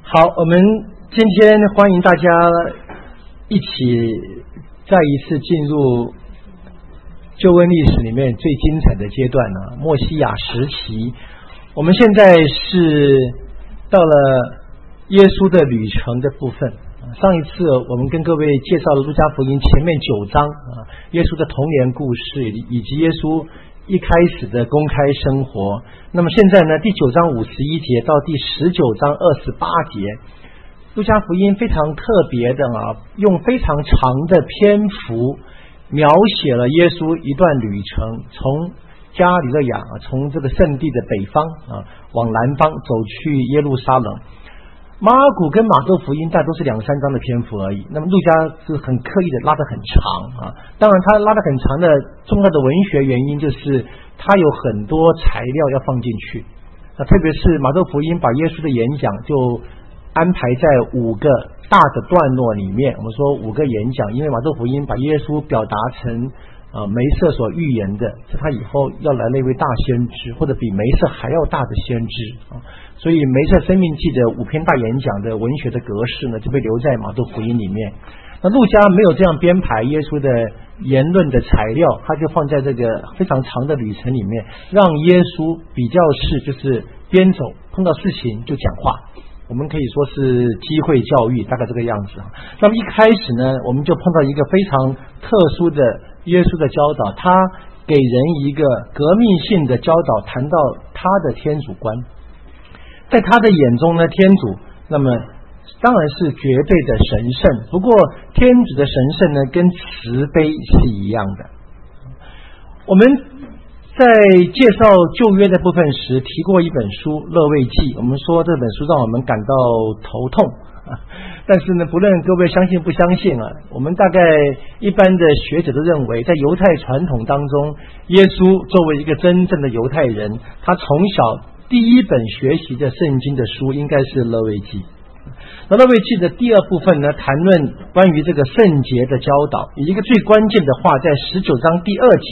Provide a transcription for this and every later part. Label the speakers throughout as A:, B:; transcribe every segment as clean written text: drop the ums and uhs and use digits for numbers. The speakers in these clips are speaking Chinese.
A: 好，我们今天欢迎大家一起再一次进入救恩历史里面最精彩的阶段啊，默西亚时期。我们现在是到了耶稣的旅程的部分。上一次我们跟各位介绍了路加福音前面9章啊，耶稣的童年故事以及耶稣一开始的公开生活。那么现在呢，第9章51节到第19章28节，路加福音非常特别的用非常长的篇幅描写了耶稣一段旅程，从加里肋亚从这个圣地的北方往南方走去耶路撒冷。马尔谷跟马窦福音大都是2-3章的篇幅而已，那么路加是很刻意的拉得很长当然他拉得很长的重要的文学原因就是他有很多材料要放进去，特别是马窦福音把耶稣的演讲就安排在5个大的段落里面。我们说5个演讲，因为马窦福音把耶稣表达成梅瑟所预言的是他以后要来那位大先知，或者比梅瑟还要大的先知所以梅瑟生命记的5篇大演讲的文学的格式呢，就被留在马窦福音里面。那路加没有这样编排耶稣的言论的材料，他就放在这个非常长的旅程里面，让耶稣比较是就是边走碰到事情就讲话，我们可以说是机会教育，大概这个样子那么一开始呢，我们就碰到一个非常特殊的耶稣的教导，他给人一个革命性的教导，谈到他的天主观。在他的眼中呢，天主那么当然是绝对的神圣，不过天主的神圣呢跟慈悲是一样的。我们在介绍旧约的部分时提过一本书《勒未记》，我们说这本书让我们感到头痛但是呢，不论各位相信不相信我们大概一般的学者都认为，在犹太传统当中，耶稣作为一个真正的犹太人，他从小第一本学习的圣经的书应该是勒未记。那勒未记的第2部分呢，谈论关于这个圣洁的教导，有一个最关键的话在19章第2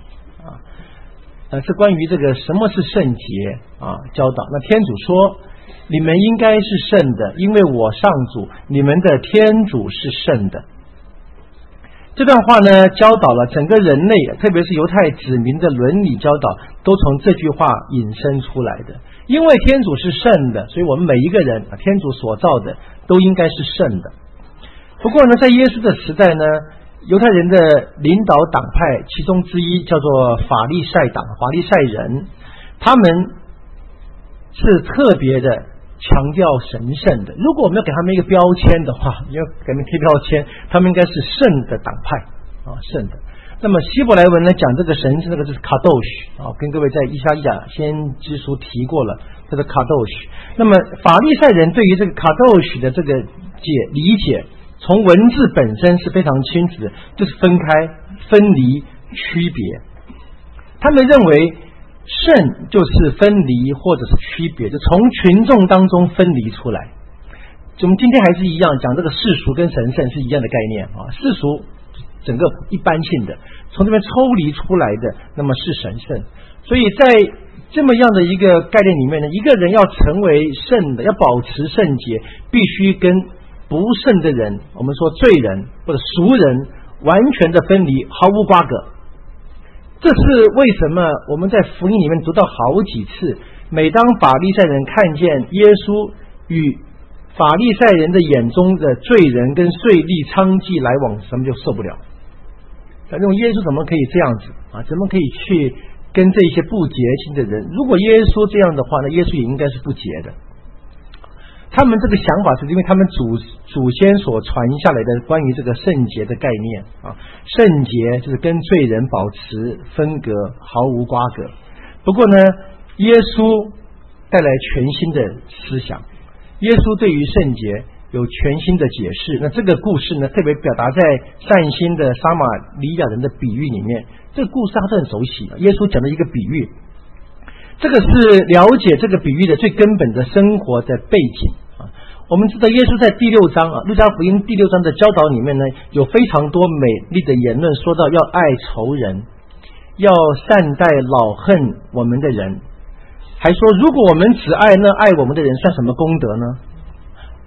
A: 节是关于这个什么是圣洁教导。那天主说，你们应该是圣的，因为我上主你们的天主是圣的。这段话呢，教导了整个人类，特别是犹太子民的伦理教导，都从这句话引申出来的。因为天主是圣的，所以我们每一个人天主所造的都应该是圣的。不过呢，在耶稣的时代呢，犹太人的领导党派其中之一叫做法利赛党，法利赛人，他们是特别的强调神圣的。如果我们要给他们一个标签的话，要给他们贴标签，他们应该是圣的党派圣的。那么希伯来文呢，讲这个神是那个就是 kadosh 跟各位在以赛亚先知书提过了这个 kadosh。那么法利赛人对于这个 kadosh 的这个理解，从文字本身是非常清楚的，就是分开、分离、区别。他们认为圣就是分离或者是区别，就从群众当中分离出来。我们今天还是一样讲这个世俗跟神圣是一样的概念世俗整个一般性的，从这边抽离出来的那么是神圣。所以在这么样的一个概念里面呢，一个人要成为圣的，要保持圣洁，必须跟不圣的人，我们说罪人或者俗人完全的分离，毫无瓜葛。这是为什么我们在福音里面读到好几次，每当法利赛人看见耶稣与法利赛人的眼中的罪人跟税吏娼妓来往，他们就受不了。反正耶稣怎么可以这样子怎么可以去跟这些不洁净的人？如果耶稣这样的话，那耶稣也应该是不洁的。他们这个想法是因为他们祖先所传下来的关于这个圣洁的概念圣洁就是跟罪人保持分隔，毫无瓜葛。不过呢，耶稣带来全新的思想，耶稣对于圣洁有全新的解释。那这个故事呢，特别表达在善心的撒玛利亚人的比喻里面。这个故事他是很熟悉耶稣讲的一个比喻，这个是了解这个比喻的最根本的生活的背景我们知道耶稣在第6章路加福音第6章的教导里面呢，有非常多美丽的言论，说到要爱仇人，要善待老恨我们的人，还说如果我们只爱那爱我们的人，算什么功德呢？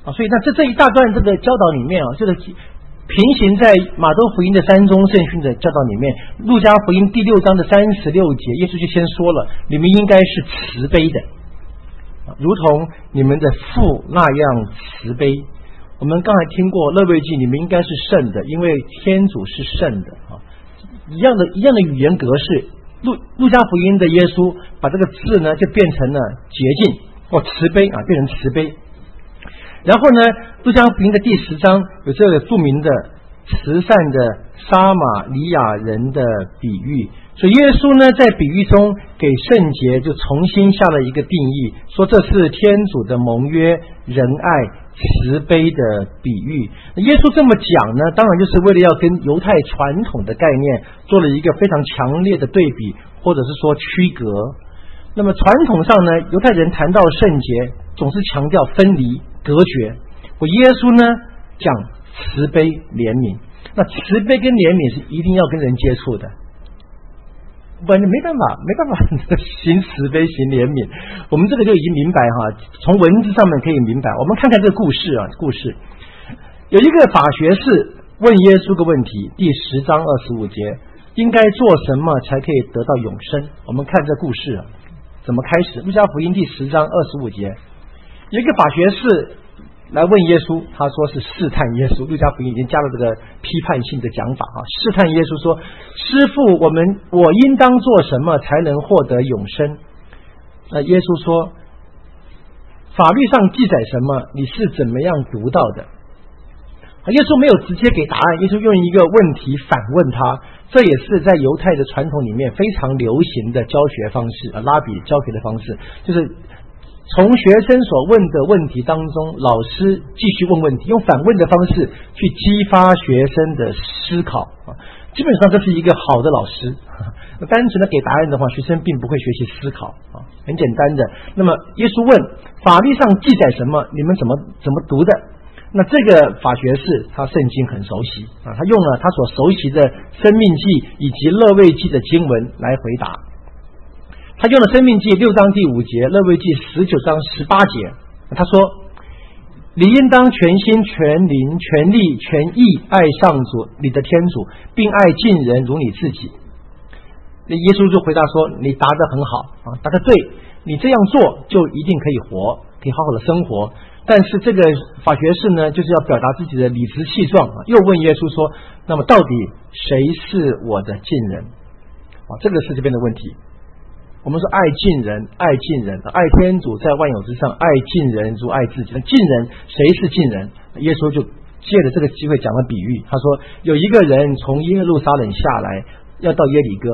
A: 所以这一大段这个教导里面这个平行在马太福音的山中圣训的教导里面，路加福音第6章的36节，耶稣就先说了，你们应该是慈悲的，如同你们的父那样慈悲。我们刚才听过勒未记，你们应该是圣的，因为天主是圣的一样的语言格式。路加福音的耶稣把这个字呢就变成了洁净慈悲变成慈悲。然后呢，路加福音的第10章有这个著名的慈善的撒玛利亚人的比喻，所以耶稣呢在比喻中给圣洁就重新下了一个定义，说这是天主的盟约，仁爱慈悲的比喻。耶稣这么讲呢，当然就是为了要跟犹太传统的概念做了一个非常强烈的对比，或者是说区隔。那么传统上呢，犹太人谈到圣洁总是强调分离隔绝，耶稣呢讲慈悲怜悯。那慈悲跟怜悯是一定要跟人接触的，不然没办法行慈悲行怜悯。我们这个就已经明白从文字上面可以明白。我们看看这个故事有一个法学士问耶稣个问题，第10章25节，应该做什么才可以得到永生？我们看这故事怎么开始。路加福音第10章25节，有一个法学士来问耶稣，他说是试探耶稣。路加福音已经加了这个批判性的讲法试探耶稣说，师父，我应当做什么才能获得永生？耶稣说，法律上记载什么，你是怎么样读到的？耶稣没有直接给答案，耶稣用一个问题反问他，这也是在犹太的传统里面非常流行的教学方式拉比教学的方式，就是从学生所问的问题当中，老师继续问问题，用反问的方式去激发学生的思考基本上这是一个好的老师单纯的给答案的话，学生并不会学习思考很简单的。那么耶稣问，法律上记载什么，你们怎么读的？那这个法学士他圣经很熟悉他用了他所熟悉的申命记以及勒未记的经文来回答。他用了申命记6章第5节，勒未记19章18节，他说，你应当全心全灵全力全意爱上主你的天主，并爱近人如你自己。耶稣就回答说，你答得很好答得对，你这样做就一定可以活，可以好好的生活。但是这个法学士呢，就是要表达自己的理直气壮又问耶稣说，那么到底谁是我的近人这个是这边的问题。我们说爱近人爱天主在万有之上，爱近人如爱自己。近人谁是近人？耶稣就借着这个机会讲了比喻，他说有一个人从耶路撒冷下来，要到耶里哥，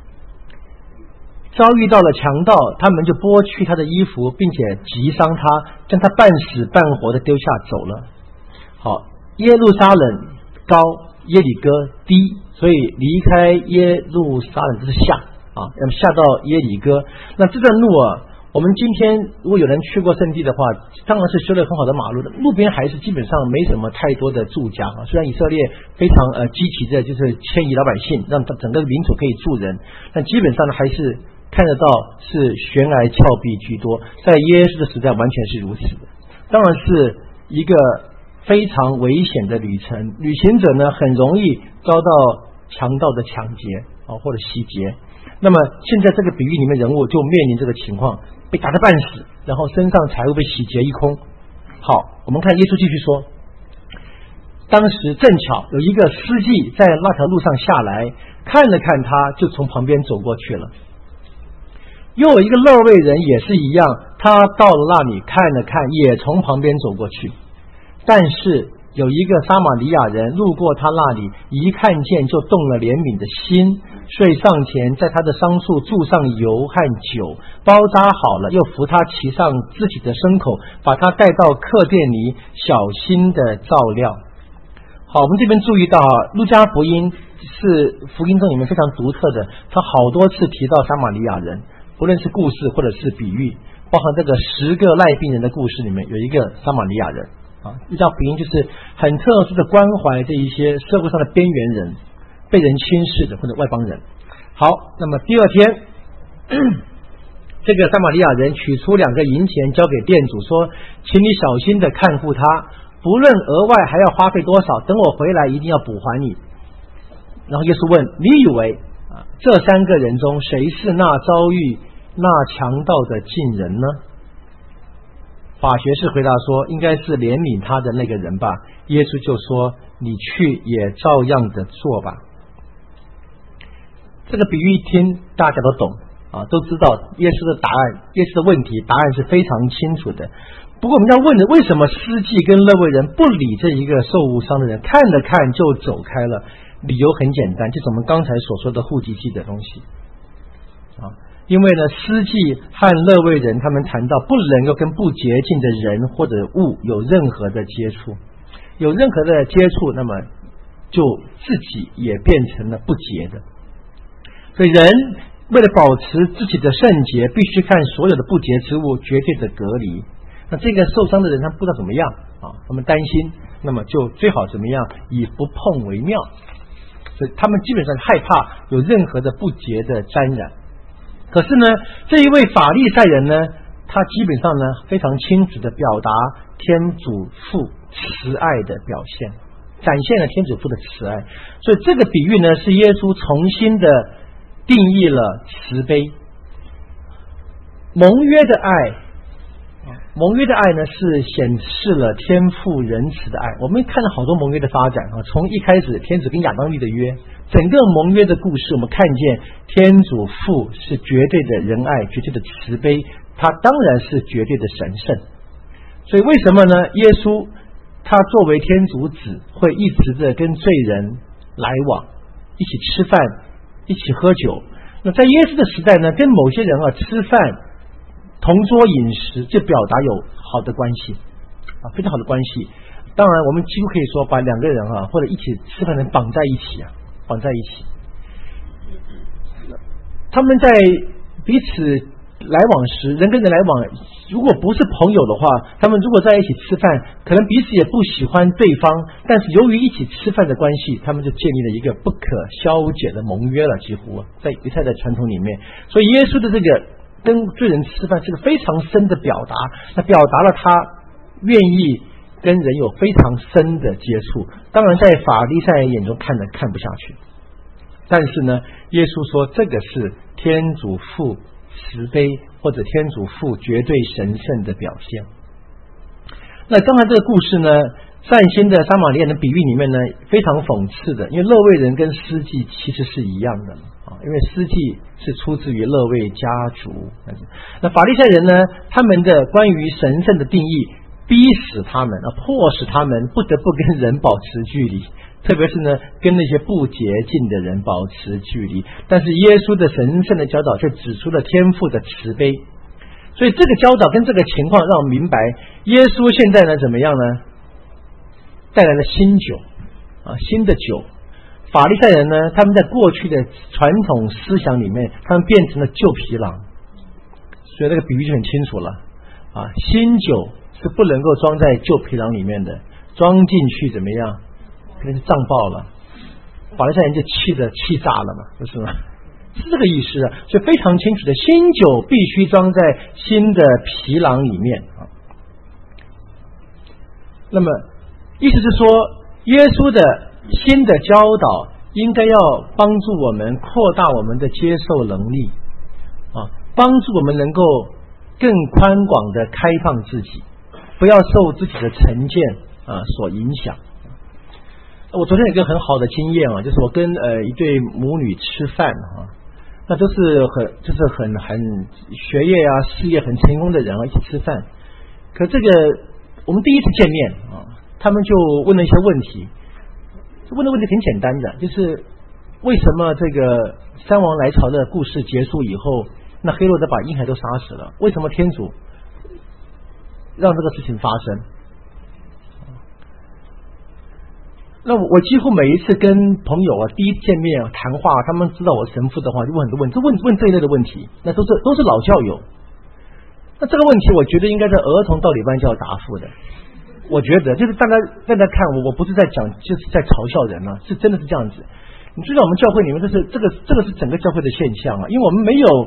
A: 遭遇到了强盗，他们就剥去他的衣服，并且击伤他，将他半死半活的丢下走了。好，耶路撒冷高，耶里哥低，所以离开耶路撒冷就是下要下到耶里哥。那这段路我们今天如果有人去过圣地的话，当然是修了很好的马路的，路边还是基本上没什么太多的住家虽然以色列非常积极的就是迁移老百姓，让整个领土可以住人，但基本上还是看得到是悬崖峭壁居多，在耶稣的时代完全是如此的。当然是一个非常危险的旅程，旅行者呢很容易遭到强盗的抢劫或者袭劫。那么现在这个比喻里面人物就面临这个情况，被打得半死，然后身上财物被洗劫一空。好，我们看耶稣继续说，当时正巧有一个司机在那条路上下来，看了看他，就从旁边走过去了。又有一个勒未人也是一样，他到了那里看了看，也从旁边走过去。但是有一个撒玛利亚人路过他那里，一看见就动了怜悯的心，遂上前在他的伤处注上油和酒，包扎好了，又扶他骑上自己的牲口，把他带到客店里，小心的照料。好，我们这边注意到路加福音是福音中里面非常独特的，他好多次提到撒玛利亚人，不论是故事或者是比喻，包含这个10个赖病人的故事里面有一个撒玛利亚人路加福音就是很特殊的关怀这一些社会上的边缘人，被人轻视的或者外邦人。好，那么第二天这这个撒玛利亚人取出2个银钱交给店主，说：“请你小心的看护他，不论额外还要花费多少，等我回来一定要补还你。”然后耶稣问：“你以为这3个人中谁是那遭遇那强盗的近人呢？”法学士回答说：“应该是怜悯他的那个人吧。”耶稣就说：“你去也照样的做吧。”这个比喻一听大家都懂都知道耶稣的答案，耶稣的问题答案是非常清楚的。不过我们要问的，为什么司祭跟勒未人不理这一个受误伤的人，看了看就走开了？理由很简单，就是我们刚才所说的户籍记的东西因为呢，司祭和勒未人他们谈到不能够跟不洁净的人或者物有任何的接触，有任何的接触，那么就自己也变成了不洁的。所以人为了保持自己的圣洁，必须看所有的不洁之物绝对的隔离。那这个受伤的人他不知道怎么样他们担心，那么就最好怎么样，以不碰为妙。所以他们基本上害怕有任何的不洁的沾染。可是呢，这一位法利赛人呢，他基本上呢非常清楚的表达天主父慈爱的表现，展现了天主父的慈爱。所以这个比喻呢，是耶稣重新的定义了慈悲。盟约的爱，盟约的爱呢，是显示了天父仁慈的爱。我们看了好多盟约的发展从一开始天主跟亚当立的约，整个盟约的故事，我们看见天主父是绝对的仁爱，绝对的慈悲，他当然是绝对的神圣。所以为什么呢？耶稣他作为天主子，会一直的跟罪人来往，一起吃饭，一起喝酒。那在耶稣的时代呢，跟某些人吃饭同桌饮食，就表达有好的关系非常好的关系。当然我们几乎可以说把2个人或者一起吃饭的人绑在一起绑在一起。他们在彼此来往时，人跟人来往，如果不是朋友的话，他们如果在一起吃饭，可能彼此也不喜欢对方，但是由于一起吃饭的关系，他们就建立了一个不可消解的盟约了，几乎在犹太的传统里面。所以耶稣的这个跟罪人吃饭是个非常深的表达，那表达了他愿意跟人有非常深的接触。当然在法利赛人眼中看不下去，但是呢，耶稣说这个是天主父慈悲，或者天主父绝对神圣的表现。那刚才这个故事呢，善心的撒玛利亚的比喻里面呢，非常讽刺的，因为勒未人跟司祭其实是一样的因为司祭是出自于勒未家族。那法利赛人呢，他们的关于神圣的定义逼使他们迫使他们不得不跟人保持距离，特别是呢跟那些不洁净的人保持距离。但是耶稣的神圣的教导却指出了天父的慈悲。所以这个教导跟这个情况让我们明白，耶稣现在呢怎么样呢？带来了新酒新的酒。法利赛人呢，他们在过去的传统思想里面，他们变成了旧皮囊。所以这个比喻就很清楚了新酒是不能够装在旧皮囊里面的，装进去怎么样？可能是胀爆了，法利赛人就气炸了嘛，不是吗？是这个意思所以非常清楚的，新酒必须装在新的皮囊里面那么意思是说，耶稣的新的教导应该要帮助我们扩大我们的接受能力帮助我们能够更宽广的开放自己，不要受自己的成见所影响。我昨天有一个很好的经验就是我跟一对母女吃饭那都是很学业事业很成功的人一起吃饭。可这个我们第一次见面他们就问了一些问题，问的问题很简单的，就是为什么这个三王来朝的故事结束以后，那黑落德把婴孩都杀死了，为什么天主让这个事情发生？那我几乎每一次跟朋友第一见面谈话，他们知道我神父的话，就问很多问题，问这一类的问题，那都是老教友。那这个问题，我觉得应该在儿童道理班就要答复的。我觉得就是大家看我不是在讲，就是在嘲笑人是真的是这样子。你知道我们教会里面这个是整个教会的现象因为我们没有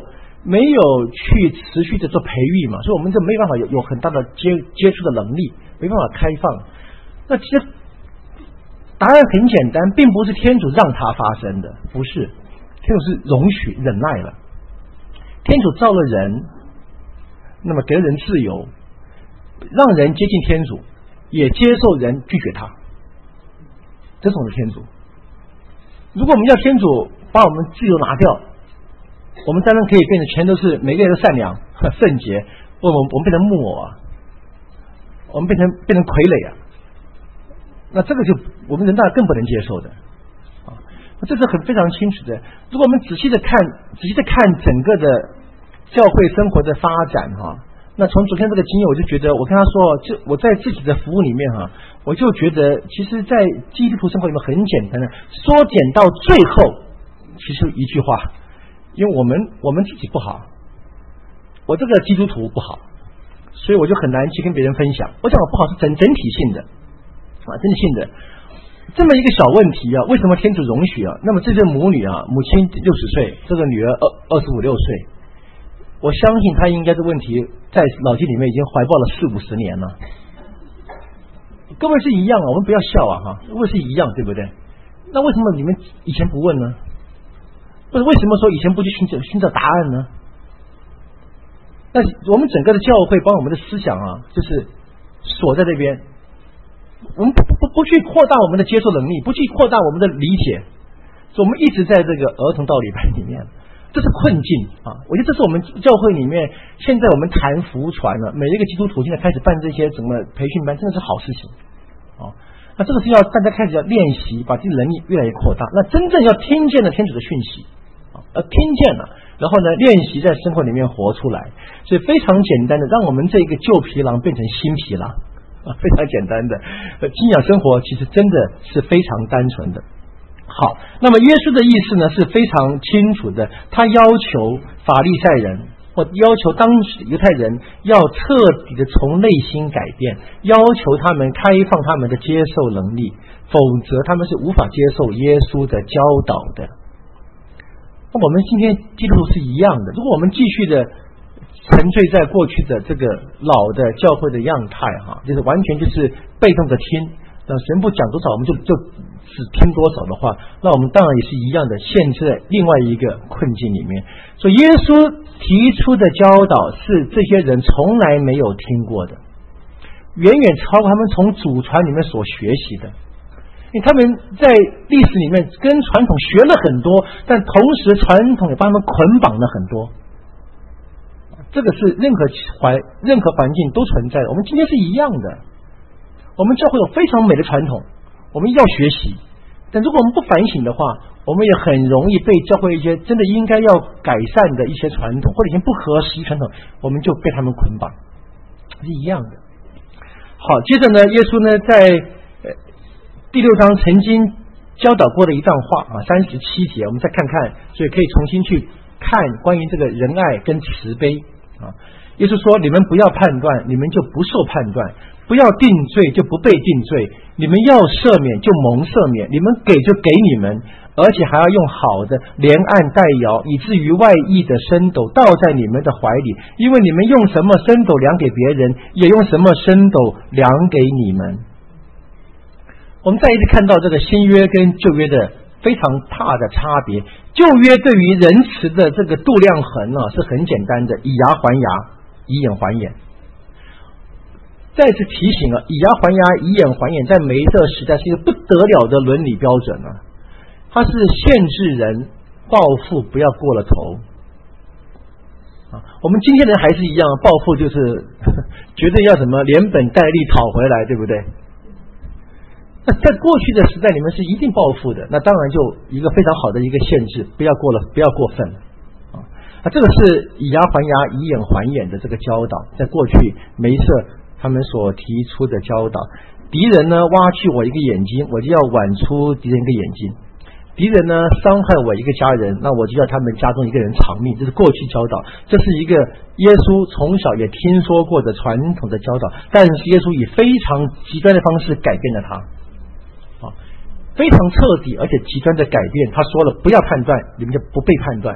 A: 没有去持续的做培育嘛，所以我们就没办法有很大的接触的能力，没办法开放。那其实答案很简单，并不是天主让它发生的，不是，天主是容许忍耐了。天主造了人，那么给人自由，让人接近天主，也接受人拒绝他，这是我们的天主。如果我们要天主把我们自由拿掉，我们当然可以变成全都是每个人都善良圣洁，我们变成木偶啊，我们变成傀儡啊，那这个就我们人大更不能接受的啊，这是非常清楚的。如果我们仔细的看整个的教会生活的发展哈，那从昨天这个经验，我就觉得我跟他说，我在自己的服务里面哈，我就觉得其实在基督徒生活里面很简单的，缩减到最后其实一句话，因为我们自己不好，我这个基督徒不好，所以我就很难去跟别人分享。我讲我不好是整体性的啊，整体性的这么一个小问题啊，为什么天主容许啊？那么这对母女啊，母亲60岁，这个女儿25、6岁，我相信她应该这问题在脑筋里面已经怀抱了40-50年了。各位是一样啊，我们不要笑啊哈，各位是一样，对不对？那为什么你们以前不问呢？或者为什么说以前不去寻找答案呢？那我们整个的教会帮我们的思想啊，就是锁在这边，我们不去扩大我们的接受能力，不去扩大我们的理解，所以我们一直在这个儿童道理班里面，这是困境啊！我觉得这是我们教会里面现在我们谈福传了，每一个基督徒现在开始办这些什么培训班，真的是好事情啊！那这个是要大家开始要练习，把自己的能力越来越扩大。那真正要听见了天主的讯息听见了，然后呢练习在生活里面活出来，所以非常简单的让我们这个旧皮囊变成新皮囊啊，非常简单的信仰生活其实真的是非常单纯的。好，那么耶稣的意思呢是非常清楚的，他要求法利赛人或要求当时犹太人要彻底的从内心改变，要求他们开放他们的接受能力，否则他们是无法接受耶稣的教导的。那我们今天基督徒是一样的，如果我们继续的沉醉在过去的这个老的教会的样态哈，就是完全就是被动的听，那神父讲多少我们就只听多少的话，那我们当然也是一样的陷在另外一个困境里面。所以耶稣提出的教导是这些人从来没有听过的，远远超过他们从祖传里面所学习的。因为他们在历史里面跟传统学了很多，但同时传统也帮他们捆绑了很多。这个是任何环境都存在的，我们今天是一样的。我们教会有非常美的传统，我们要学习，但如果我们不反省的话，我们也很容易被教会一些真的应该要改善的一些传统或者一些不合时宜传统，我们就被他们捆绑，是一样的。好，接着呢，耶稣呢在第6章曾经教导过的一段话啊，37节，我们再看看，所以可以重新去看关于这个仁爱跟慈悲啊。耶稣说：“你们不要判断，你们就不受判断；不要定罪，就不被定罪。你们要赦免，就蒙赦免；你们给，就给你们，而且还要用好的连按带摇，以至于外溢的升斗倒在你们的怀里。因为你们用什么升斗量给别人，也用什么升斗量给你们。”我们再一次看到这个新约跟旧约的非常大的差别。旧约对于仁慈的这个度量衡是很简单的，以牙还牙，以眼还眼。再次提醒以牙还牙，以眼还眼，在每一个时代是一个不得了的伦理标准它是限制人报复不要过了头我们今天人还是一样，报复就是绝对要什么连本带利讨回来，对不对？那在过去的时代，你们是一定报复的，那当然就一个非常好的一个限制，不要过分这个是以牙还牙，以眼还眼的这个教导，在过去梅瑟他们所提出的教导。敌人呢挖去我一个眼睛，我就要剜出敌人一个眼睛；敌人呢伤害我一个家人，那我就要他们家中一个人偿命。这是过去教导，这是一个耶稣从小也听说过的传统的教导，但是耶稣以非常极端的方式改变了它非常彻底而且极端的改变。他说了，不要判断，你们就不被判断；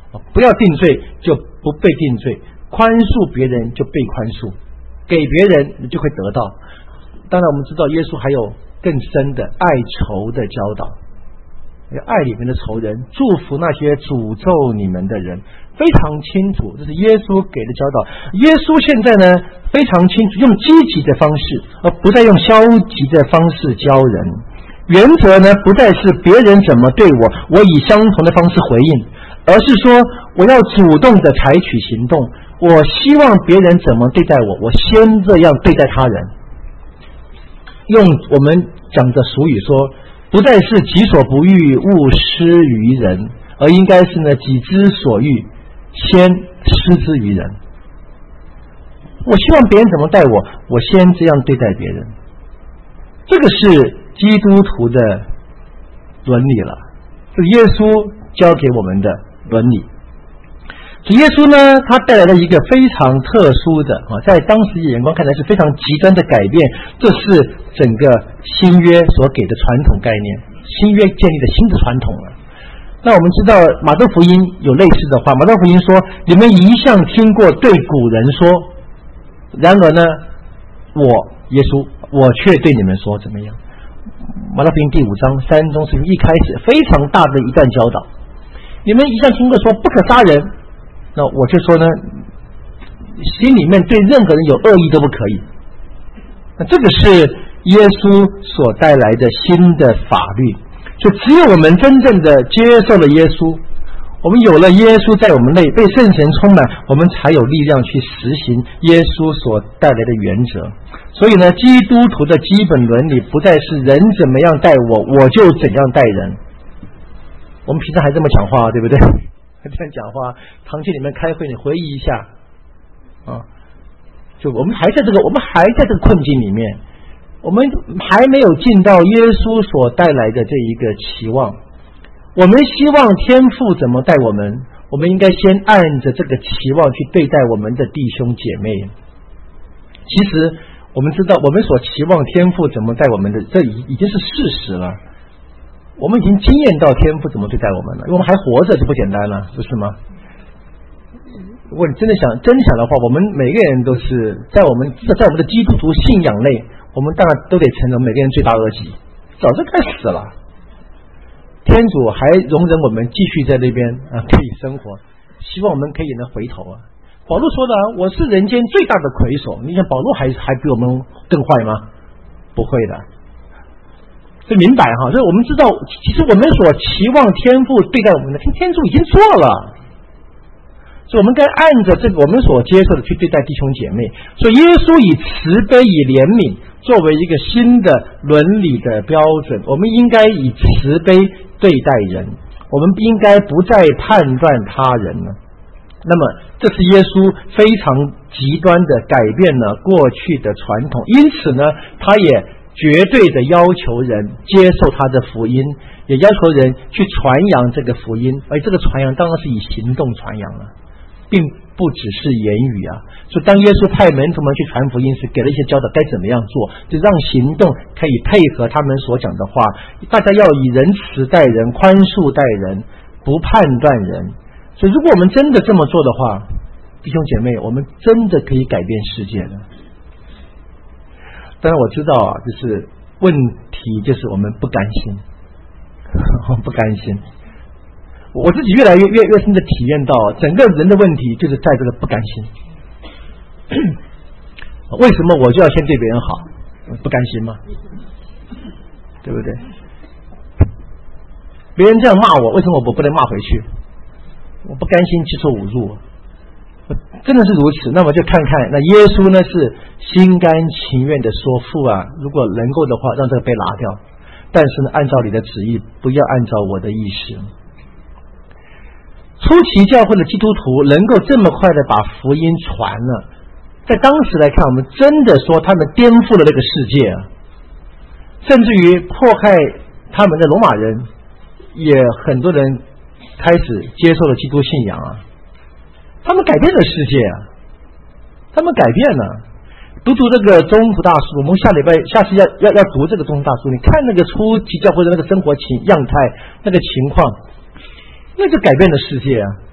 A: 不要定罪就不被定罪，宽恕别人就被宽恕，给别人你就会得到。当然我们知道耶稣还有更深的爱仇的教导，爱里面的仇人，祝福那些诅咒你们的人，非常清楚，这是耶稣给的教导。耶稣现在呢非常清楚，用积极的方式，而不再用消极的方式教人。原则呢不再是别人怎么对我，我以相同的方式回应，而是说我要主动的采取行动。我希望别人怎么对待我，我先这样对待他人。用我们讲的俗语说，不再是己所不欲，勿施于人，而应该是呢己之所欲，先施之于人。我希望别人怎么待我，我先这样对待别人。这个是基督徒的伦理了，是耶稣教给我们的伦理。主耶稣呢，他带来了一个非常特殊的在当时眼光看来是非常极端的改变，这是整个新约所给的传统概念，新约建立的新的传统了。那我们知道马太福音有类似的话，马太福音说，你们一向听过对古人说，然而呢我耶稣我却对你们说怎么样。马太福音第5章3中是一开始非常大的一段教导，你们一向听过说不可杀人，那我就说呢，心里面对任何人有恶意都不可以。那这个是耶稣所带来的新的法律，所以只有我们真正的接受了耶稣，我们有了耶稣在我们内，被圣神充满，我们才有力量去实行耶稣所带来的原则。所以呢，基督徒的基本伦理不再是人怎么样待我，我就怎样待人。我们平常还这么讲话，对不对？这样讲话，堂区里面开会，你回忆一下啊，就我们还在这个困境里面，我们还没有进到耶稣所带来的这一个期望。我们希望天父怎么待我们，我们应该先按着这个期望去对待我们的弟兄姐妹。其实我们知道，我们所期望天父怎么待我们的，这已经是事实了。我们已经经验到天父怎么对待我们了，因为我们还活着就不简单了，不是吗？如果你真的想的话，我们每个人都是在我们的基督徒信仰内，我们当然都得承认每个人罪大恶极，早就该死了。天主还容忍我们继续在那边可以生活，希望我们可以呢回头啊。保罗说的，我是人间最大的魁首，你想保罗还比我们更坏吗？不会的。所以明白哈，所以我们知道，其实我们所期望天父对待我们的，天主已经做了，所以我们该按着这个我们所接受的去对待弟兄姐妹。所以耶稣以慈悲以怜悯作为一个新的伦理的标准，我们应该以慈悲对待人，我们应该不再判断他人了。那么这是耶稣非常极端的改变了过去的传统，因此呢他也绝对的要求人接受他的福音，也要求人去传扬这个福音，而这个传扬当然是以行动传扬了，并不只是言语啊。所以当耶稣派门徒们去传福音时，给了一些教导该怎么样做，就让行动可以配合他们所讲的话。大家要以仁慈待人，宽恕待人，不判断人。所以如果我们真的这么做的话，弟兄姐妹，我们真的可以改变世界的。当然我知道啊，就是问题就是我们不甘心，不甘心。我自己越来越深的体验到，整个人的问题就是在这个不甘心。为什么我就要先对别人好？不甘心吗？对不对？别人这样骂我，为什么我不能骂回去？我不甘心去受侮辱，真的是如此。那么就看看，那耶稣呢是心甘情愿的说，父啊，如果能够的话，让这个被拿掉，但是呢，按照你的旨意，不要按照我的意思。初期教会的基督徒能够这么快的把福音传了，在当时来看，我们真的说他们颠覆了这个世界啊，甚至于迫害他们的罗马人，也很多人开始接受了基督信仰啊。他们改变了世界啊，他们改变了。读这个宗徒大书，我们下次要读这个宗徒大书，你看那个初期教会的那个生活样态，那个情况，那就改变了世界啊。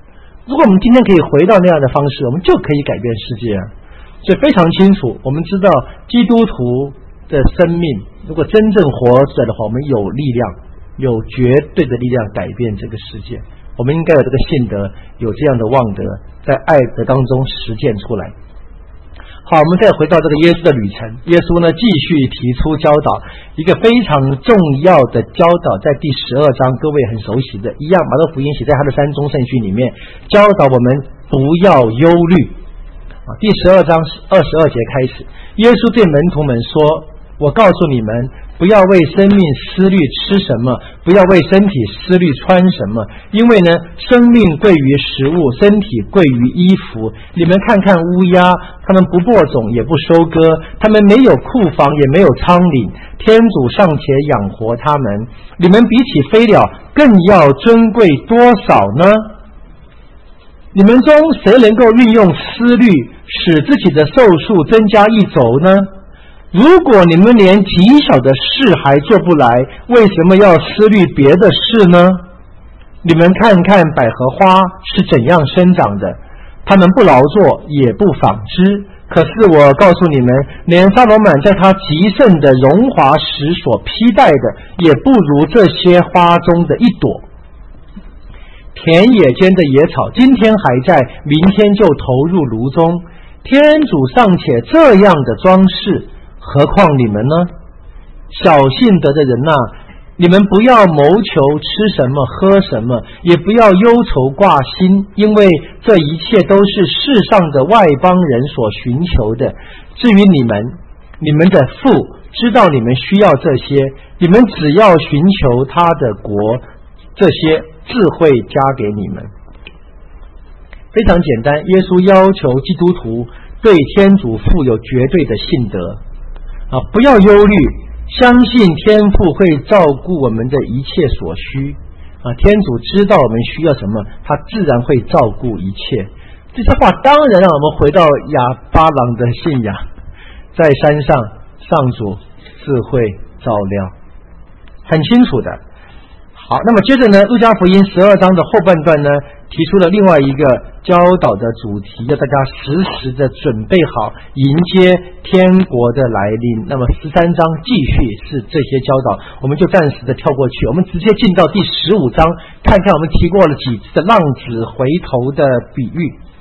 A: 如果我们今天可以回到那样的方式，我们就可以改变世界啊。所以非常清楚，我们知道基督徒的生命如果真正活着的话，我们有力量，有绝对的力量改变这个世界。我们应该有这个信德，有这样的望德，在爱的当中实践出来。好，我们再回到这个耶稣的旅程。耶稣呢，继续提出教导，一个非常重要的教导，在第12章，各位很熟悉的一样，马太福音写在他的3宗圣训里面，教导我们不要忧虑。第12章22节开始，耶稣对门徒们说：“我告诉你们，不要为生命思虑吃什么，不要为身体思虑穿什么，因为呢，生命贵于食物，身体贵于衣服。你们看看乌鸦，他们不播种，也不收割，他们没有库房，也没有仓廪，天主尚且养活他们，你们比起飞鸟更要尊贵多少呢？你们中谁能够运用思虑，使自己的寿数增加1轴呢？如果你们连极小的事还做不来，为什么要思虑别的事呢？你们看看百合花是怎样生长的，它们不劳作，也不纺织。可是我告诉你们，连撒罗满在他极盛的荣华时所披戴的，也不如这些花中的一朵。田野间的野草，今天还在，明天就投入炉中。天主尚且这样的装饰，何况你们呢？小信德的人啊，你们不要谋求吃什么喝什么，也不要忧愁挂心，因为这一切都是世上的外邦人所寻求的。至于你们，你们的父知道你们需要这些，你们只要寻求他的国，这些智慧加给你们。非常简单，耶稣要求基督徒对天主负有绝对的信德不要忧虑，相信天父会照顾我们的一切所需天主知道我们需要什么，他自然会照顾一切。这些话当然让我们回到亚巴郎的信仰，在山上上主智慧照亮，很清楚的。好，那么接着呢，路加福音12章的后半段呢，提出了另外一个教导的主题，要大家时时的准备好迎接天国的来临。那么13章继续是这些教导，我们就暂时的跳过去，我们直接进到第15章，看看我们提过了几次的浪子回头的比喻。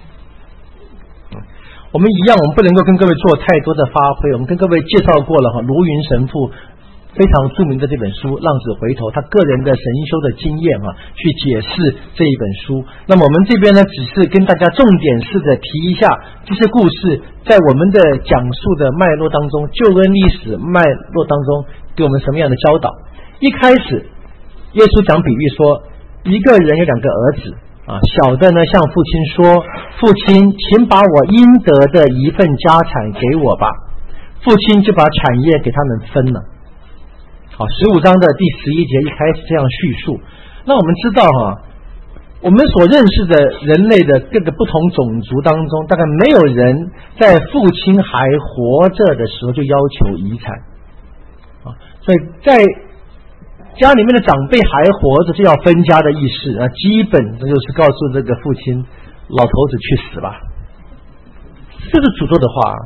A: 我们一样，我们不能够跟各位做太多的发挥，我们跟各位介绍过了卢云神父非常著名的这本书《浪子回头》，他个人的神修的经验去解释这一本书。那么我们这边呢，只是跟大家重点式的提一下这些故事在我们的讲述的脉络当中，救恩历史脉络当中给我们什么样的教导。一开始耶稣讲比喻说，一个人有2个儿子小的呢向父亲说，父亲，请把我应得的一份家产给我吧。父亲就把产业给他们分了。好，15章的第11节一开始这样叙述。那我们知道我们所认识的人类的各个不同种族当中，大概没有人在父亲还活着的时候就要求遗产所以在家里面的长辈还活着就要分家的意识基本就是告诉这个父亲，老头子去死吧。这是诅咒的话，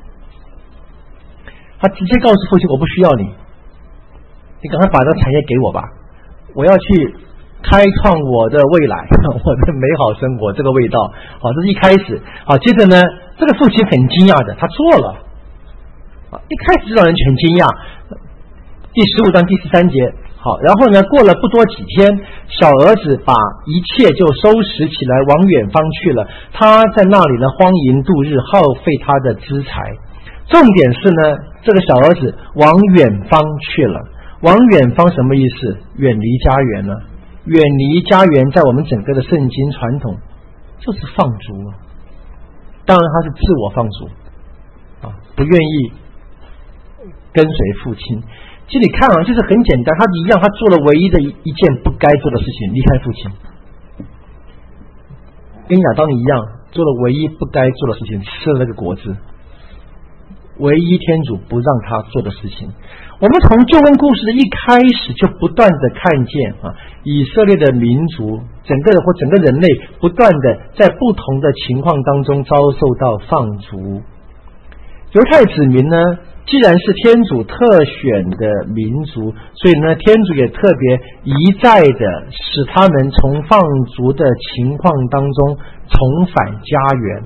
A: 他直接告诉父亲，我不需要你，你赶快把这个产业给我吧，我要去开创我的未来，我的美好生活，这个味道。好，这是一开始。好，接着呢，这个父亲很惊讶的，他错了。一开始让人全惊讶。第15章第13节。好，然后呢，过了不多几天，小儿子把一切就收拾起来，往远方去了。他在那里呢，荒淫度日，耗费他的资财。重点是呢，这个小儿子往远方去了。往远方什么意思？远离家园了。远离家园在我们整个的圣经传统就是放逐当然他是自我放逐不愿意跟随父亲。其实你看就是很简单，他一样，他做了唯一的一件不该做的事情，离开父亲，跟亚当一样做了唯一不该做的事情，吃了那个果子。 唯一天主不让他做的事情。我们从救恩故事的一开始就不断的看见以色列的民族整个人类不断的在不同的情况当中遭受到放逐。犹太子民呢，既然是天主特选的民族，所以呢，天主也特别一再的使他们从放逐的情况当中重返家园。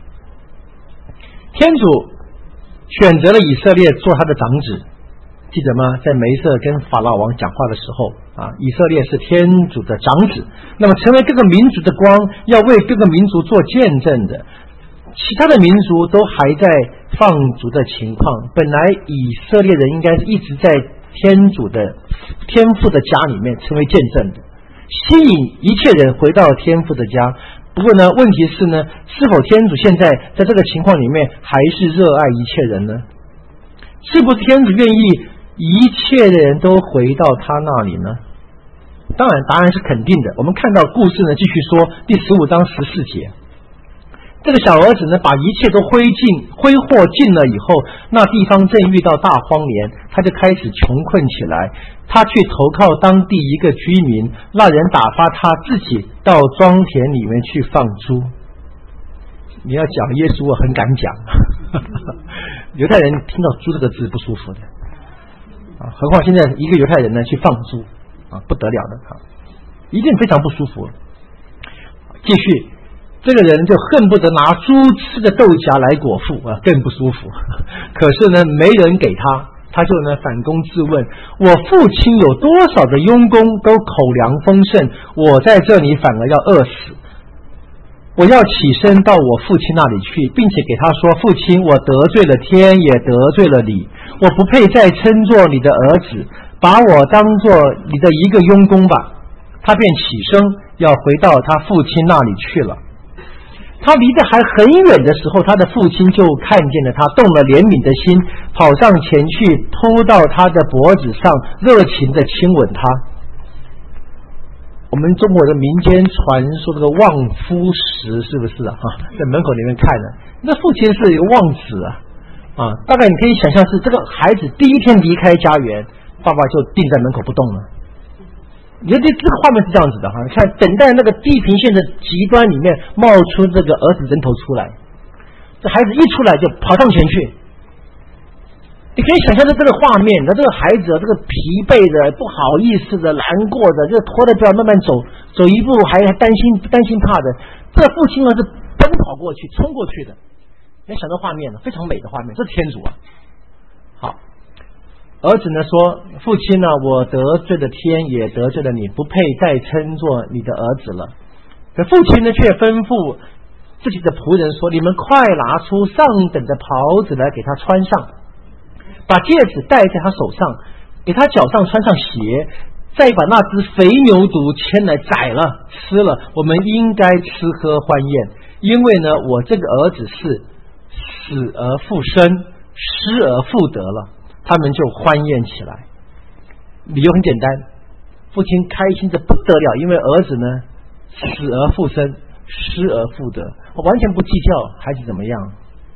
A: 天主选择了以色列做他的长子，记得吗？在梅瑟跟法老王讲话的时候以色列是天主的长子，那么成为各个民族的光，要为各个民族做见证的。其他的民族都还在放逐的情况，本来以色列人应该是一直在天主的天父的家里面成为见证的，吸引一切人回到天父的家。不过呢，问题是呢，是否天主现在在这个情况里面还是热爱一切人呢？是不是天主愿意一切的人都回到他那里呢？当然答案是肯定的。我们看到故事呢，继续说第15章14节，这个小儿子呢，把一切都挥霍尽了以后，那地方正遇到大荒年，他就开始穷困起来。他去投靠当地一个居民，那人打发他自己到庄田里面去放猪。你要讲耶稣，我很敢讲犹太人听到猪这个字不舒服的何况现在一个犹太人呢去放猪不得了的一定非常不舒服。继续，这个人就恨不得拿猪吃的豆荚来果腹更不舒服。可是呢，没人给他，他就呢反躬自问，我父亲有多少的佣工都口粮丰盛，我在这里反而要饿死。我要起身到我父亲那里去，并且给他说，父亲，我得罪了天，也得罪了你，我不配再称作你的儿子，把我当作你的一个佣工吧。他便起身要回到他父亲那里去了。他离得还很远的时候，他的父亲就看见了他，动了怜悯的心，跑上前去扑到他的脖子上，热情地亲吻他。我们中国的民间传说这个望夫石是不是在门口里面看的，那父亲是一个望子大概你可以想象是这个孩子第一天离开家园，爸爸就定在门口不动了。你看这个画面是这样子的你看等待那个地平线的极端里面冒出这个儿子人头出来，这孩子一出来就跑上前去。你可以想象这个画面，这个孩子这个疲惫的、不好意思的、难过的，这个拖着脚慢慢走一步还担心怕的，这个父亲呢是奔跑过去冲过去的。你想到画面非常美的画面，这是天主好，儿子呢说，父亲呢，我得罪了天，也得罪了你，不配再称作你的儿子了。可父亲呢却吩咐自己的仆人说，你们快拿出上等的袍子来给他穿上，把戒指戴在他手上，给他脚上穿上鞋，再把那只肥牛犊牵来宰了吃了，我们应该吃喝欢宴，因为呢我这个儿子是死而复生，失而复得了。他们就欢宴起来。理由很简单，父亲开心的不得了，因为儿子呢死而复生，失而复得，完全不计较孩子怎么样。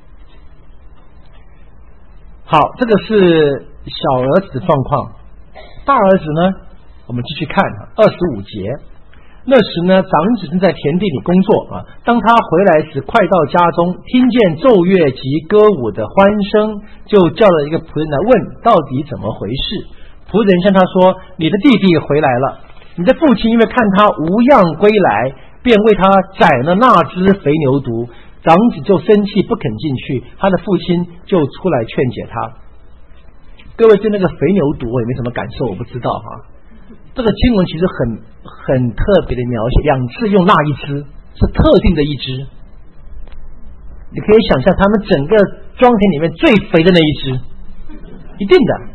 A: 好，这个是小儿子的状况。大儿子呢，我们继续看25节。那时呢，长子正在田地里工作当他回来时，快到家中，听见奏乐及歌舞的欢声，就叫了一个仆人来问到底怎么回事。仆人向他说，你的弟弟回来了，你的父亲因为看他无恙归来，便为他宰了那只肥牛犊。长子就生气不肯进去，他的父亲就出来劝解他。各位对那个肥牛犊我也没什么感受，我不知道这个经文其实很特别的描写，两次用那一只，是特定的一只。你可以想象他们整个庄田里面最肥的那一只，一定的。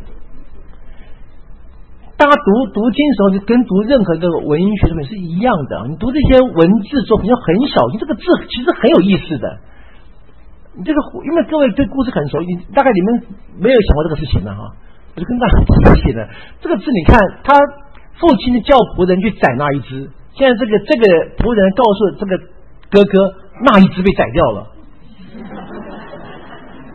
A: 大家读经的时候，就跟读任何的文学作品是一样的。你读这些文字作品就很小心，这个字其实很有意思的。你这个因为各位对故事很熟，你大概你们没有想过这个事情的我就跟大家提醒了。这个字你看，他父亲叫仆人去宰那一只，现在这个仆人告诉这个哥哥，那一只被宰掉了。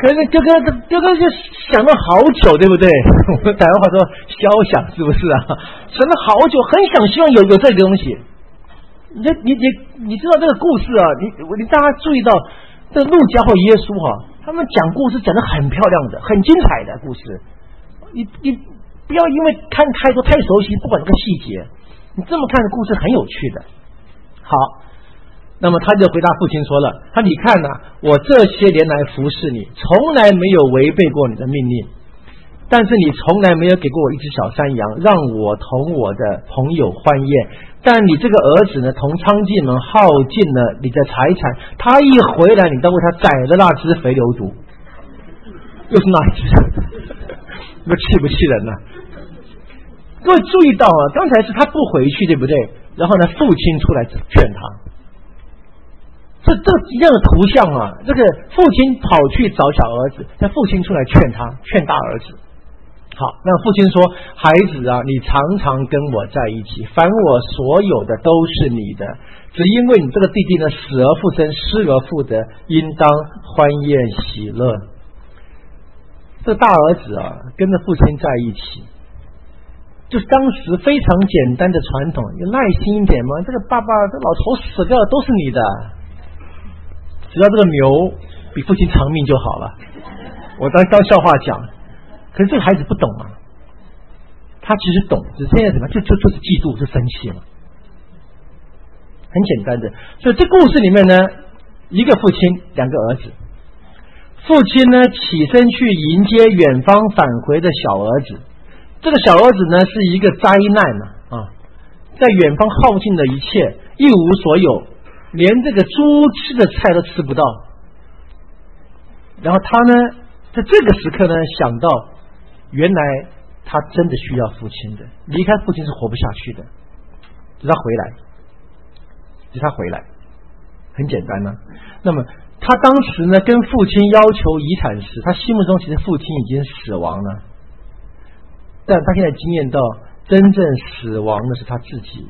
A: 可是哥哥就想了好久，对不对？我们台湾话说肖想，是不是啊？想了好久，很想希望有这个东西。你知道这个故事啊？你大家注意到，这路加或耶稣啊，他们讲故事讲得很漂亮的，很精彩的故事。你不要因为看太多太熟悉，不管这个细节，你这么看的故事很有趣的。好，那么他就回答父亲说了：“你看呐，我这些年来服侍你，从来没有违背过你的命令，但是你从来没有给过我一只小山羊，让我同我的朋友欢宴。但你这个儿子呢，同娼妓们耗尽了你的财产，他一回来，你都为他宰了那只肥牛犊。”又是那一只，那气不气人呢？各位注意到啊，刚才是他不回去，对不对？然后呢，父亲出来劝他。这一样的图像啊，这个父亲跑去找小儿子，但父亲出来劝他，劝大儿子。好，那父亲说：“孩子啊，你常常跟我在一起，凡我所有的都是你的，只因为你这个弟弟呢，死而复生，失而复得，应当欢宴喜乐。”这大儿子啊，跟着父亲在一起，就是当时非常简单的传统，有耐心一点嘛。这个爸爸，这老头死掉了，都是你的，只要这个牛比父亲长命就好了。我当笑话讲，可是这个孩子不懂啊，他其实懂，只是现在怎么就是嫉妒，就生气了，很简单的。所以这故事里面呢，一个父亲，两个儿子。父亲呢起身去迎接远方返回的小儿子，这个小儿子呢是一个灾难啊，在远方耗尽了一切，一无所有，连这个猪吃的菜都吃不到。然后他呢在这个时刻呢想到，原来他真的需要父亲的，离开父亲是活不下去的，只他回来，很简单啊。那么他当时呢跟父亲要求遗产时，他心目中其实父亲已经死亡了，但他现在经验到真正死亡的是他自己。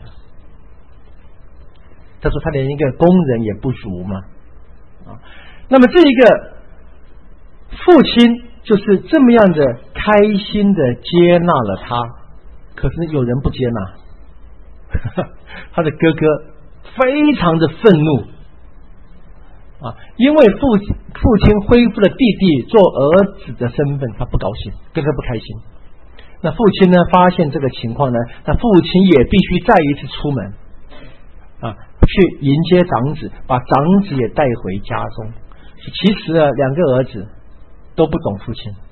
A: 他说他连一个工人也不如嘛。那么这一个父亲就是这么样的开心的接纳了他，可是有人不接纳，他的哥哥非常的愤怒因为父亲恢复了弟弟做儿子的身份，他不高兴，哥哥不开心。那父亲呢发现这个情况呢，那父亲也必须再一次出门去迎接长子，把长子也带回家中。其实两个儿子都不懂父亲，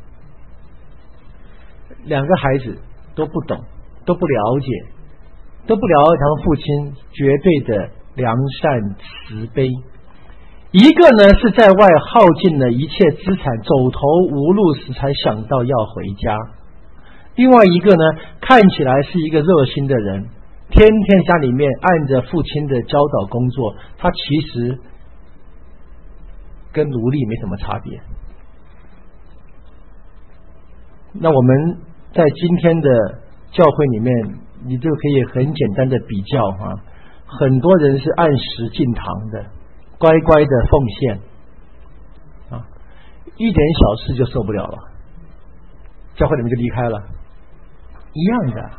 A: 两个孩子都不懂，都不了解他们父亲绝对的良善慈悲。一个呢是在外耗尽了一切资产，走投无路时才想到要回家，另外一个呢看起来是一个热心的人，天天家里面按着父亲的教导工作，他其实跟奴隶没什么差别。那我们在今天的教会里面，你就可以很简单的比较很多人是按时进堂的，乖乖的奉献一点小事就受不了了，教会里面就离开了，一样的。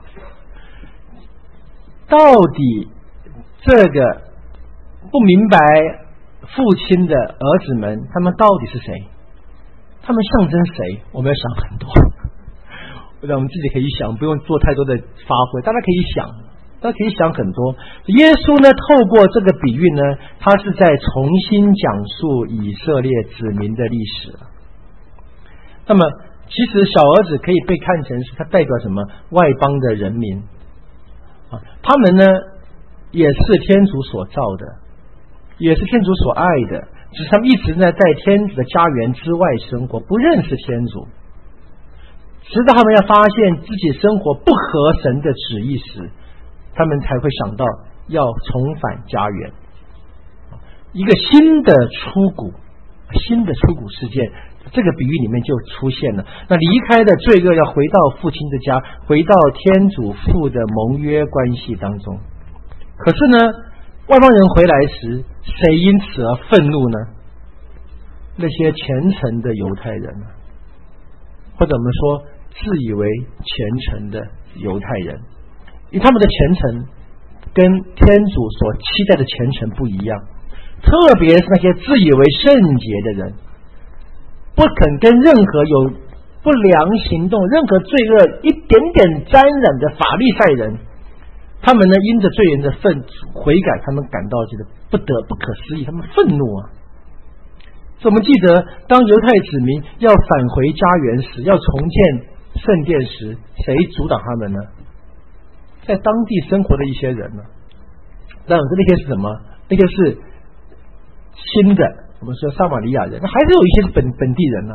A: 到底这个不明白父亲的儿子们，他们到底是谁？他们象征谁？我们要想很多，让我们自己可以想，不用做太多的发挥，大家可以想很多。耶稣呢透过这个比喻呢，他是在重新讲述以色列子民的历史。那么其实小儿子可以被看成是他代表什么？外邦的人民他们呢也是天主所造的，也是天主所爱的，只是他们一直呢在天主的家园之外生活，不认识天主，直到他们要发现自己生活不合神的旨意时，他们才会想到要重返家园。一个新的出谷事件，这个比喻里面就出现了。那离开的罪恶要回到父亲的家，回到天主父的盟约关系当中。可是呢，外邦人回来时，谁因此而愤怒呢？ 那些虔诚的犹太人，或者我们说自以为虔诚的犹太人，因为他们的虔诚跟天主所期待的虔诚不一样，特别是那些自以为圣洁的人，不肯跟任何有不良行动、任何罪恶一点点沾染的法利赛人，他们呢因着罪人的悔改，他们感到这个不可思议，他们愤怒啊！所以我们记得，当犹太子民要返回家园时，要重建圣殿时，谁阻挡他们呢？在当地生活的一些人呢？当然，那些是什么？那些是新的，我们说撒玛利亚人，还是有一些是本地人呢？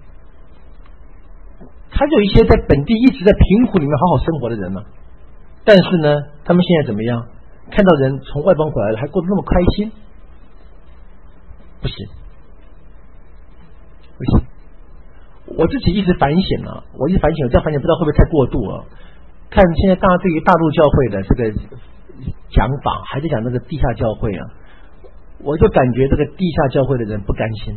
A: 还有一些在本地一直在贫苦里面好好生活的人呢？但是呢，他们现在怎么样？看到人从外邦回来了，还过得那么开心？不行，不行！我自己一直反省啊，我这样反省不知道会不会太过度啊？看现在大家对于大陆教会的这个讲法，还在讲那个地下教会啊，我就感觉这个地下教会的人不甘心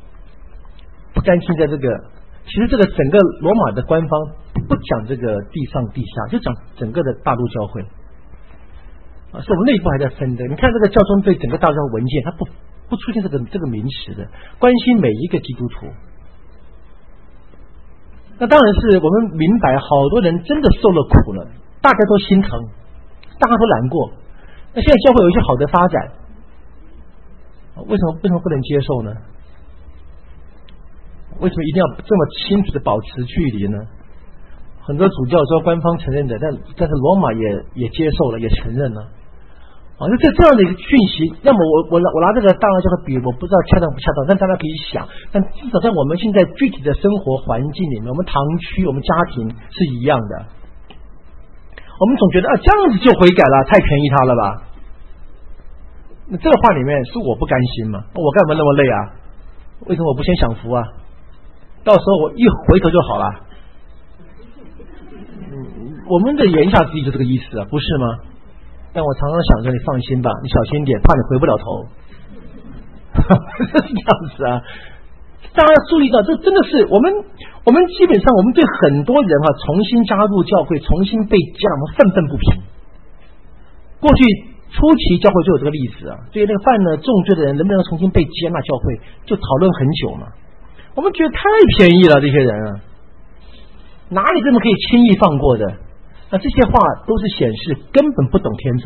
A: 在这个。其实这个整个罗马的官方不讲这个地上地下，就讲整个的大陆教会啊，是我们内部还在分的。你看这个教宗对整个大陆教会文件，它不出现这个名词的，关心每一个基督徒。那当然是我们明白，好多人真的受了苦了，大家都心疼，大家都难过。那现在教会有一些好的发展，为什么不能接受呢？为什么一定要这么清楚的保持距离呢？很多主教说官方承认的，但是罗马也接受了，也承认了。就这样的一个讯息，要么我拿这个大陆教会比，我不知道恰当不恰当，但大家可以想，但至少在我们现在具体的生活环境里面，我们堂区、我们家庭是一样的。我们总觉得这样子就悔改了，太便宜他了吧？那这个话里面是我不甘心嘛？我干嘛那么累啊？为什么我不先享福啊？到时候我一回头就好了。我们的言下之意就这个意思啊，不是吗？但我常常想着，你放心吧，你小心点，怕你回不了头。是这样子啊。大家注意到，这真的是我们基本上我们对很多人重新加入教会，重新被接纳，我们愤愤不平。过去初期教会就有这个例子啊，对于那个犯了重罪的人能不能重新被接纳教会，就讨论很久嘛。我们觉得太便宜了，这些人啊，哪里这么可以轻易放过的？那这些话都是显示根本不懂天主，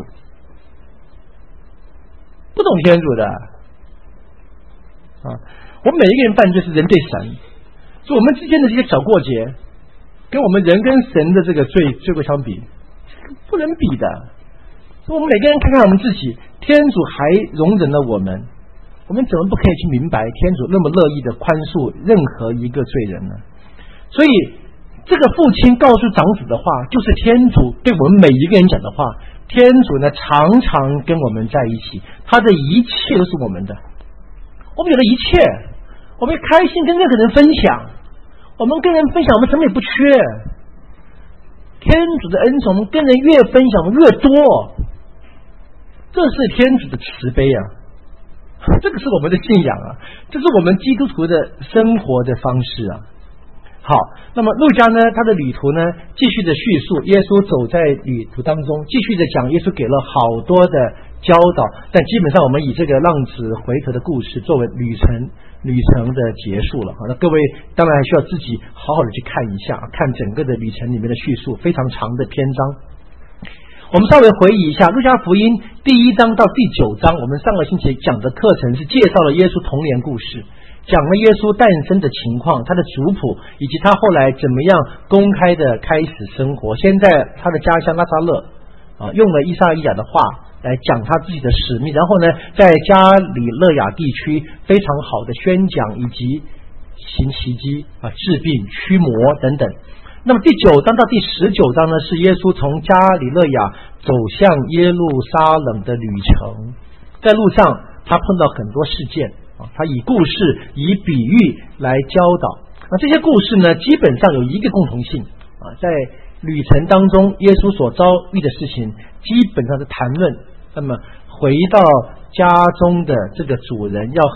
A: 不懂天主的啊！我们每一个人犯罪是人对神，所以我们之间的这些小过节，跟我们人跟神的这个罪过相比，不能比的。所以我们每个人看看我们自己，天主还容忍了我们，我们怎么不可以去明白天主那么乐意的宽恕任何一个罪人呢？所以这个父亲告诉长子的话，就是天主对我们每一个人讲的话。天主呢，常常跟我们在一起，他的一切都是我们的。我们有了一切，我们开心跟任何人分享，我们跟人分享，我们什么也不缺。天主的恩宠，我们跟人越分享，我们越多。这是天主的慈悲啊，这个是我们的信仰啊，这是我们基督徒的生活的方式啊。好，那么路加呢，他的旅途呢，继续的叙述耶稣走在旅途当中，继续的讲耶稣给了好多的教导，但基本上我们以这个浪子回头的故事作为旅程的结束了。好，那各位当然还需要自己好好的去看一下，看整个的旅程里面的叙述，非常长的篇章。我们稍微回忆一下路加福音第1章到第9章，我们上个星期讲的课程是介绍了耶稣童年故事，讲了耶稣诞生的情况，他的族谱，以及他后来怎么样公开的开始生活。先在他的家乡拉撒勒用了以撒利亚的话来讲他自己的使命，然后呢，在加里勒亚地区非常好的宣讲以及行奇迹治病驱魔等等。那么第9章到第19章呢，是耶稣从加里勒亚走向耶路撒冷的旅程，在路上他碰到很多事件，他以故事以比喻来教导。那这些故事呢，基本上有一个共同性在旅程当中耶稣所遭遇的事情基本上是谈论那么回到家中的这个主人要和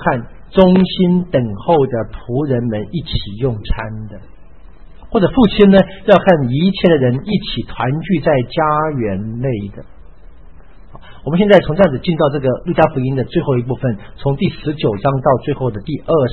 A: 忠心等候的仆人们一起用餐的，或者父亲呢要和一切的人一起团聚在家园内的。我们现在从这样子进到这个路加福音的最后一部分，从第19章到最后的第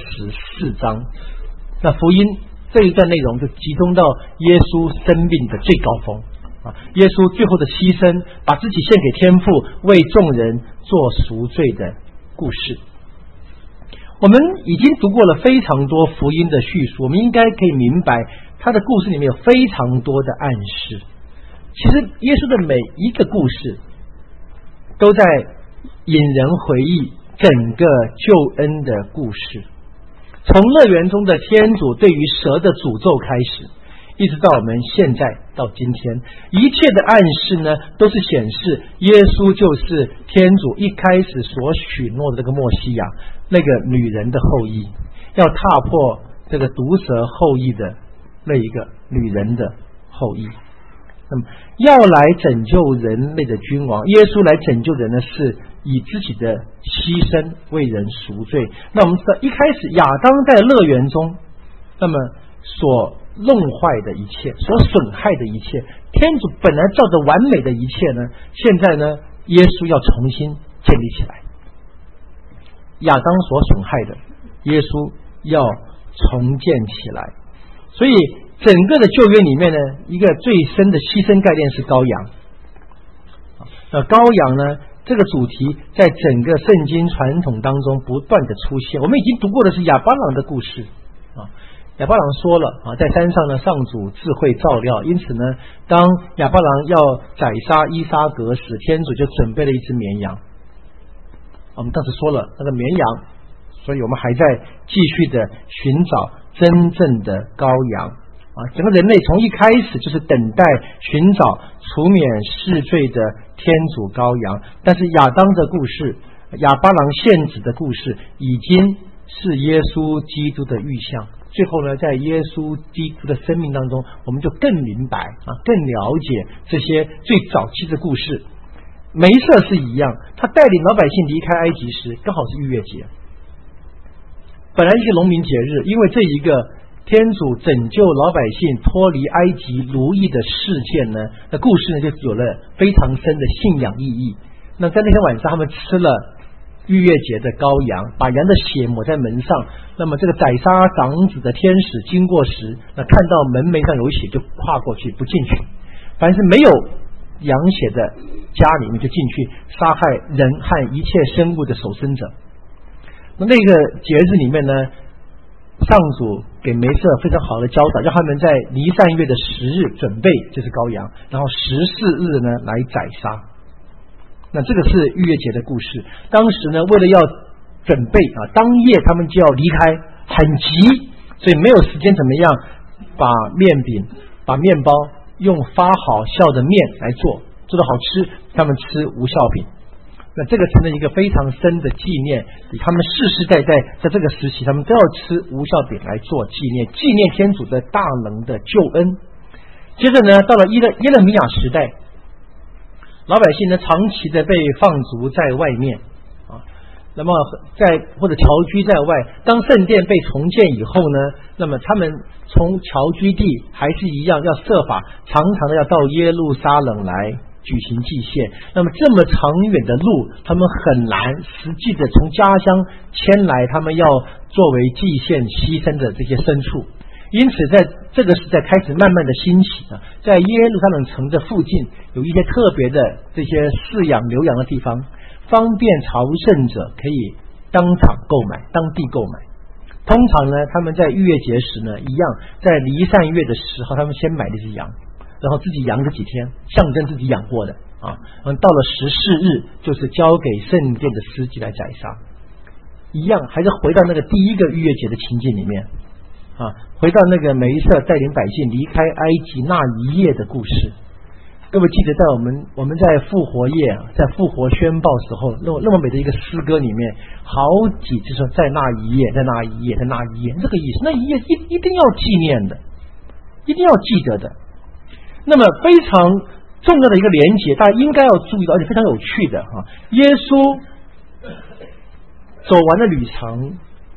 A: 24章，那福音这一段内容就集中到耶稣生命的最高峰啊，耶稣最后的牺牲，把自己献给天父，为众人做赎罪的故事。我们已经读过了非常多福音的叙述，我们应该可以明白他的故事里面有非常多的暗示。其实耶稣的每一个故事都在引人回忆整个救恩的故事，从乐园中的天主对于蛇的诅咒开始，一直到我们现在到今天，一切的暗示呢，都是显示耶稣就是天主一开始所许诺的这个默西亚，那个女人的后裔，要踏破这个毒蛇后裔的那一个女人的后裔。那么要来拯救人类的君王，耶稣来拯救人呢，是以自己的牺牲为人赎罪。那我们知道一开始亚当在乐园中，那么所弄坏的一切，所损害的一切，天主本来照着完美的一切呢，现在呢耶稣要重新建立起来。亚当所损害的，耶稣要重建起来。所以整个的旧约里面呢，一个最深的牺牲概念是羔羊。羔羊呢，这个主题在整个圣经传统当中不断的出现。我们已经读过的是亚巴郎的故事啊，亚巴郎说了啊，在山上呢，上主智慧照料，因此呢，当亚巴郎要宰杀伊撒格时，天主就准备了一只绵羊。我们当时说了那个绵羊，所以我们还在继续的寻找真正的羔羊啊！整个人类从一开始就是等待寻找除免世罪的天主羔羊，但是亚当的故事，亚巴郎献子的故事，已经是耶稣基督的预象。最后呢，在耶稣基督的生命当中，我们就更明白啊，更了解这些最早期的故事。梅瑟是一样，他带领老百姓离开埃及时，刚好是逾越节。本来一个农民节日，因为这一个天主拯救老百姓脱离埃及奴役的事件呢，那故事呢就有了非常深的信仰意义。那在那天晚上，他们吃了逾越节的羔羊，把羊的血抹在门上。那么这个宰杀长子的天使经过时，那看到门楣上有血，就跨过去不进去。凡是没有羊血的家里面就进去杀害人和一切生物的守生者。那个节日里面呢，上主给梅瑟非常好的教导，让他们在尼散月的10日准备就是羔羊，然后14日呢来宰杀。那这个是逾越节的故事。当时呢，为了要准备啊，当夜他们就要离开，很急，所以没有时间怎么样把面包用发好笑的面来做得好吃，他们吃无酵饼。那这个成了一个非常深的纪念，他们世世代代在这个时期，他们都要吃无酵饼来做纪念天主的大能的救恩。接着呢，到了耶勒米亚时代，老百姓呢长期的被放逐在外面啊，那么或者侨居在外。当圣殿被重建以后呢，那么他们从侨居地还是一样要设法常常的要到耶路撒冷来举行祭献。那么这么长远的路，他们很难实际的从家乡迁来他们要作为祭献牺牲的这些牲畜。因此在这个时代开始慢慢的兴起啊，在耶路撒冷城的附近有一些特别的这些饲养牛羊的地方，方便朝圣者可以当场购买，当地购买。通常呢，他们在逾越节时呢，一样在离散月的时候，他们先买了一只羊，然后自己养个几天，象征自己养过的啊。到了14日，就是交给圣殿的司机来宰杀。一样还是回到那个第一个逾越节的情境里面啊，回到那个梅瑟带领百姓离开埃及那一夜的故事。各位记得在我们在复活夜，在复活宣报时候，那么美的一个诗歌里面，好几就是说在那一夜，在那一夜，在那一夜，这个意思，那一夜一定要纪念的，一定要记得的。那么非常重要的一个连结，大家应该要注意到，而且非常有趣的哈，耶稣走完了旅程，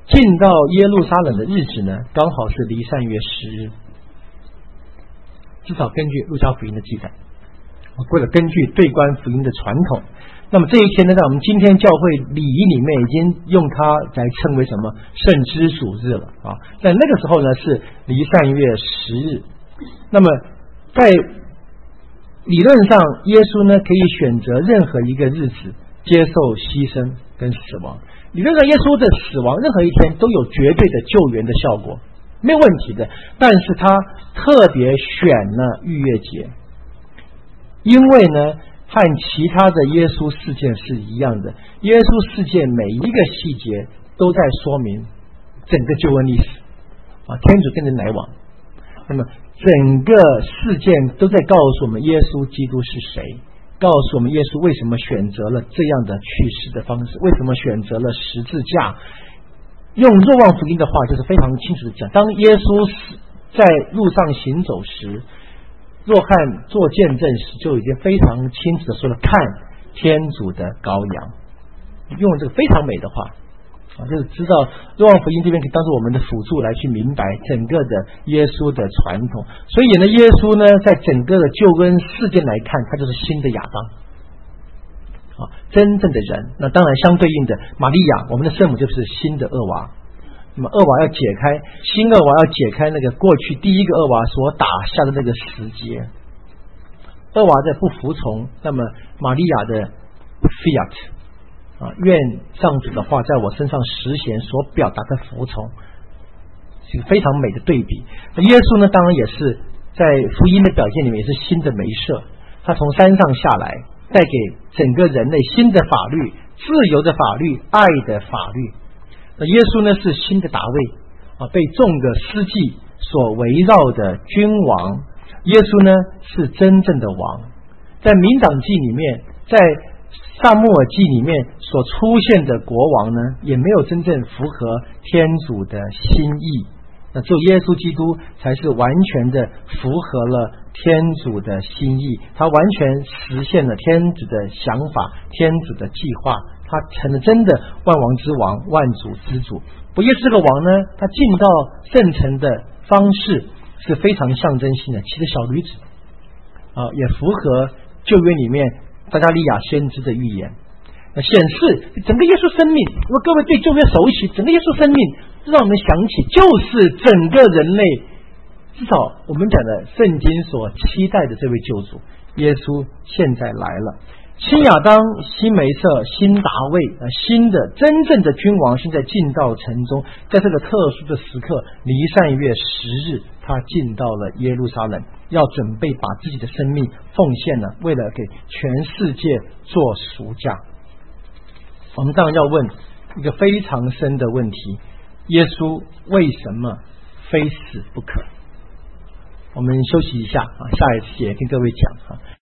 A: 进到耶路撒冷的日子呢，刚好是离散月10日，至少根据路加福音的记载，或者根据对观福音的传统。那么这一天呢，在我们今天教会礼仪里面已经用它来称为什么圣之主日了啊。在那个时候呢是离散月10日。那么在理论上，耶稣呢可以选择任何一个日子接受牺牲跟死亡。理论上，耶稣的死亡任何一天都有绝对的救援的效果，没有问题的。但是他特别选了逾越节，因为呢和其他的耶稣事件是一样的，耶稣事件每一个细节都在说明整个救恩历史啊，天主跟人来往。那么整个事件都在告诉我们耶稣基督是谁，告诉我们耶稣为什么选择了这样的去世的方式，为什么选择了十字架。用若望福音的话就是非常清楚的讲，当耶稣在路上行走时，若翰做见证时就已经非常清楚的说了，看天主的羔羊，用这个非常美的话啊，就是知道若望福音这边可以当做我们的辅助来去明白整个的耶稣的传统。所以呢，耶稣呢在整个的救恩事件来看，他就是新的亚当啊，真正的人。那当然相对应的玛利亚，我们的圣母就是新的厄娃。那么厄娃要解开，新厄娃要解开那个过去第一个厄娃所打下的那个死结。厄娃在不服从，那么玛利亚的 fiat 啊，愿上主的话在我身上实现所表达的服从，是一个非常美的对比。那耶稣呢，当然也是在福音的表现里面也是新的梅瑟，他从山上下来，带给整个人类新的法律，自由的法律，爱的法律。那耶稣呢是新的大卫啊，被众个司祭所围绕的君王。耶稣呢是真正的王。在民长记里面，在撒母耳记里面所出现的国王呢，也没有真正符合天主的心意。那只有耶稣基督才是完全的符合了天主的心意，他完全实现了天主的想法，天主的计划，他成了真的万王之王，万主之主。不，耶稣这个王呢，他进到圣城的方式是非常象征性的，骑着小驴子啊，也符合旧约里面撒迦利亚先知的预言，显示整个耶稣生命。如果各位对旧约熟悉，整个耶稣生命让我们想起就是整个人类，至少我们讲的圣经所期待的这位救主耶稣现在来了。新亚当、新梅瑟、新达卫，新的真正的君王现在进到城中，在这个特殊的时刻，离散月10日，他进到了耶路撒冷，要准备把自己的生命奉献了，为了给全世界做赎价。我们当然要问一个非常深的问题，耶稣为什么非死不可？我们休息一下啊，下一次也跟各位讲啊。